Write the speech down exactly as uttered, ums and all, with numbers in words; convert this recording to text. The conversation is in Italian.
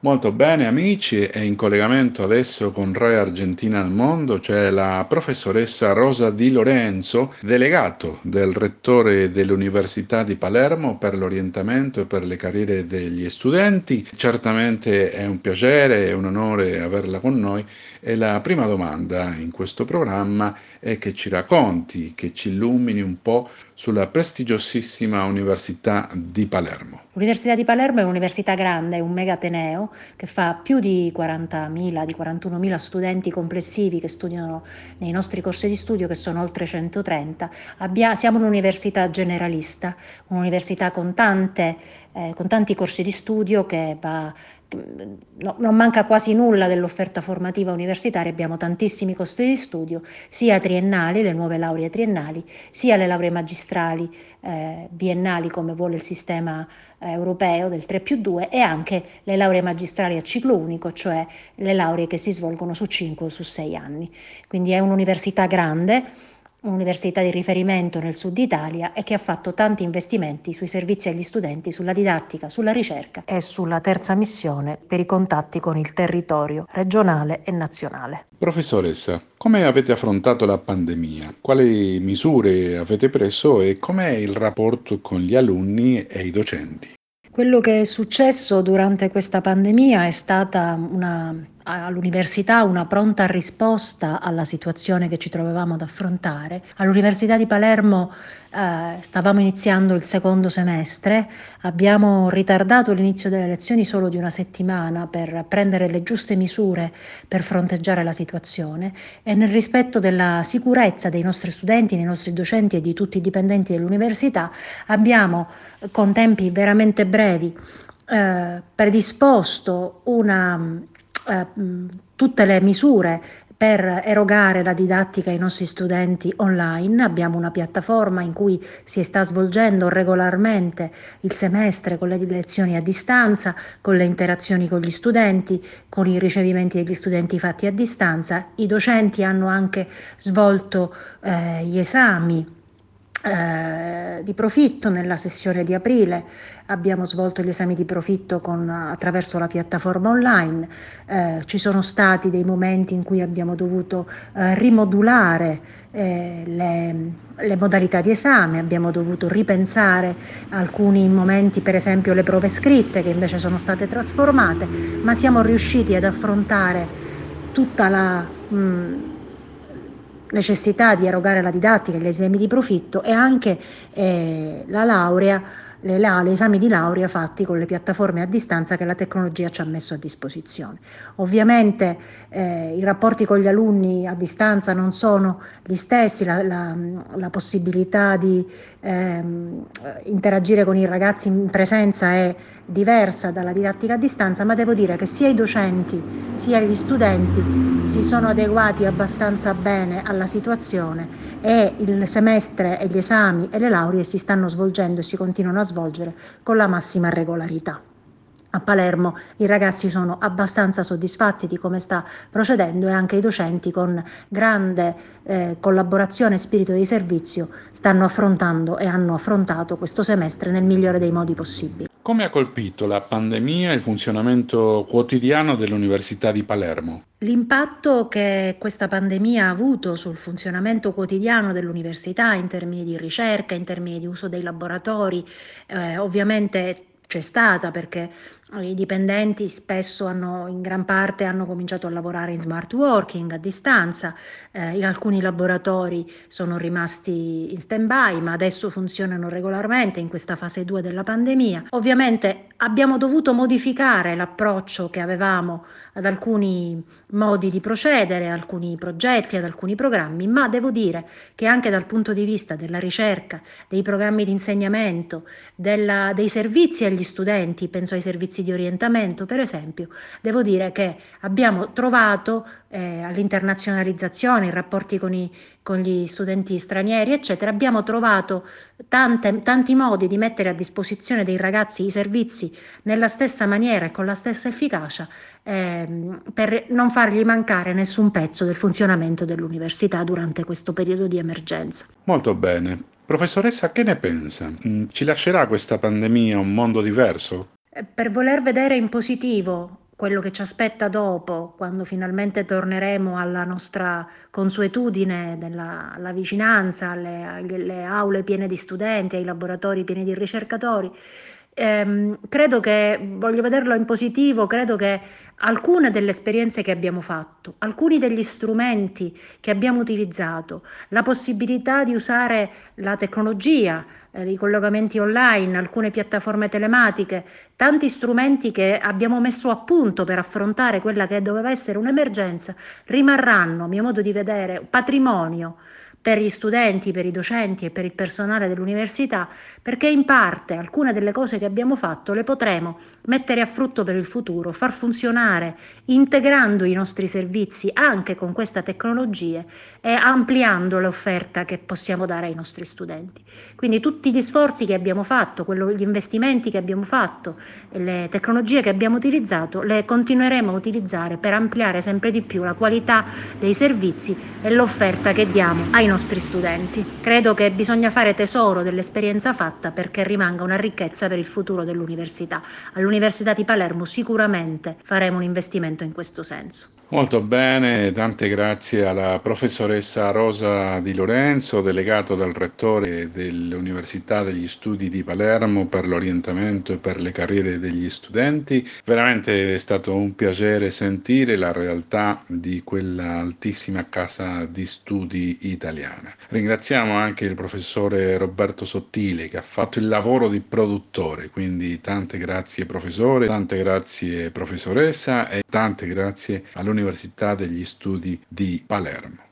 Molto bene amici, e in collegamento adesso con Rai Argentina al Mondo c'è la professoressa Rosa Di Lorenzo, delegato del rettore dell'Università di Palermo per l'orientamento e per le carriere degli studenti. Certamente è un piacere e un onore averla con noi, e la prima domanda in questo programma è che ci racconti, che ci illumini un po' sulla prestigiosissima Università di Palermo. L'Università di Palermo è un'università grande, è un mega ateneo che fa più di quarantamila, di quarantunomila studenti complessivi che studiano nei nostri corsi di studio, che sono oltre centotrenta. Abbia- siamo un'università generalista, un'università con tante, eh, con tanti corsi di studio che va. No, non manca quasi nulla dell'offerta formativa universitaria, abbiamo tantissimi corsi di studio, sia triennali, le nuove lauree triennali, sia le lauree magistrali eh, biennali come vuole il sistema eh, europeo del tre più due, e anche le lauree magistrali a ciclo unico, cioè le lauree che si svolgono su cinque o su sei anni. Quindi è un'università grande, un'università di riferimento nel sud Italia e che ha fatto tanti investimenti sui servizi agli studenti, sulla didattica, sulla ricerca e sulla terza missione per i contatti con il territorio regionale e nazionale. Professoressa, come avete affrontato la pandemia? Quali misure avete preso e com'è il rapporto con gli alunni e i docenti? Quello che è successo durante questa pandemia è stata una, all'università una pronta risposta alla situazione che ci trovavamo ad affrontare. All'Università di Palermo eh, stavamo iniziando il secondo semestre, abbiamo ritardato l'inizio delle lezioni solo di una settimana per prendere le giuste misure per fronteggiare la situazione, e nel rispetto della sicurezza dei nostri studenti, dei nostri docenti e di tutti i dipendenti dell'università abbiamo, con tempi veramente brevi, eh, predisposto una, eh, tutte le misure per erogare la didattica ai nostri studenti online. Abbiamo una piattaforma in cui si sta svolgendo regolarmente il semestre con le lezioni a distanza, con le interazioni con gli studenti, con i ricevimenti degli studenti fatti a distanza. I docenti hanno anche svolto eh, gli esami eh, di profitto nella sessione di aprile. Abbiamo svolto gli esami di profitto con, attraverso la piattaforma online. Eh, ci sono stati dei momenti in cui abbiamo dovuto eh, rimodulare eh, le, le modalità di esame, abbiamo dovuto ripensare alcuni momenti, per esempio le prove scritte che invece sono state trasformate, ma siamo riusciti ad affrontare tutta la mh, necessità di erogare la didattica, gli esami di profitto, e anche eh, la laurea, le, la, gli esami di laurea fatti con le piattaforme a distanza che la tecnologia ci ha messo a disposizione. Ovviamente eh, i rapporti con gli alunni a distanza non sono gli stessi, la, la, la possibilità di ehm, interagire con i ragazzi in presenza è diversa dalla didattica a distanza, ma devo dire che sia i docenti sia gli studenti si sono adeguati abbastanza bene alla situazione, e il semestre e gli esami e le lauree si stanno svolgendo e si continuano a svolgere con la massima regolarità. A Palermo i ragazzi sono abbastanza soddisfatti di come sta procedendo, e anche i docenti, con grande eh, collaborazione e spirito di servizio, stanno affrontando e hanno affrontato questo semestre nel migliore dei modi possibili. Come ha colpito la pandemia il funzionamento quotidiano dell'Università di Palermo? L'impatto che questa pandemia ha avuto sul funzionamento quotidiano dell'università in termini di ricerca, in termini di uso dei laboratori, eh, ovviamente c'è stata, perché i dipendenti spesso hanno, in gran parte hanno cominciato a lavorare in smart working a distanza, eh, in alcuni laboratori sono rimasti in stand-by, ma adesso funzionano regolarmente in questa fase due della pandemia. Ovviamente abbiamo dovuto modificare l'approccio che avevamo ad alcuni modi di procedere, alcuni progetti, ad alcuni programmi, ma devo dire che anche dal punto di vista della ricerca, dei programmi di insegnamento, della, dei servizi agli studenti, penso ai servizi di orientamento per esempio, devo dire che abbiamo trovato eh, all'internazionalizzazione, in rapporti con, i, con gli studenti stranieri, eccetera, abbiamo trovato tante, tanti modi di mettere a disposizione dei ragazzi i servizi nella stessa maniera e con la stessa efficacia, ehm, per non fargli mancare nessun pezzo del funzionamento dell'università durante questo periodo di emergenza. Molto bene. Professoressa, che ne pensa? Mm, Ci lascerà questa pandemia un mondo diverso? Per voler vedere in positivo quello che ci aspetta dopo, quando finalmente torneremo alla nostra consuetudine della alla vicinanza, alle alle aule piene di studenti, ai laboratori pieni di ricercatori, ehm, credo che voglio vederlo in positivo, credo che alcune delle esperienze che abbiamo fatto, alcuni degli strumenti che abbiamo utilizzato, la possibilità di usare la tecnologia, ehm, i collegamenti online, alcune piattaforme telematiche, tanti strumenti che abbiamo messo a punto per affrontare quella che doveva essere un'emergenza, rimarranno, a mio modo di vedere, patrimonio per gli studenti, per i docenti e per il personale dell'università, perché in parte alcune delle cose che abbiamo fatto le potremo mettere a frutto per il futuro, far funzionare, integrando i nostri servizi anche con queste tecnologie e ampliando l'offerta che possiamo dare ai nostri studenti. Quindi tutti gli sforzi che abbiamo fatto, quello, gli investimenti che abbiamo fatto, le tecnologie che abbiamo utilizzato, le continueremo a utilizzare per ampliare sempre di più la qualità dei servizi e l'offerta che diamo ai nostri studenti. Credo che bisogna fare tesoro dell'esperienza fatta perché rimanga una ricchezza per il futuro dell'università. All'Università di Palermo sicuramente faremo un investimento in questo senso. Molto bene, tante grazie alla professoressa Rosa Di Lorenzo, delegato dal rettore dell'Università degli Studi di Palermo per l'orientamento e per le carriere degli studenti. Veramente è stato un piacere sentire la realtà di quella altissima casa di studi italiana. Ringraziamo anche il professore Roberto Sottile che ha fatto il lavoro di produttore, quindi tante grazie professore, tante grazie professoressa e tante grazie all'Università degli Studi di Palermo.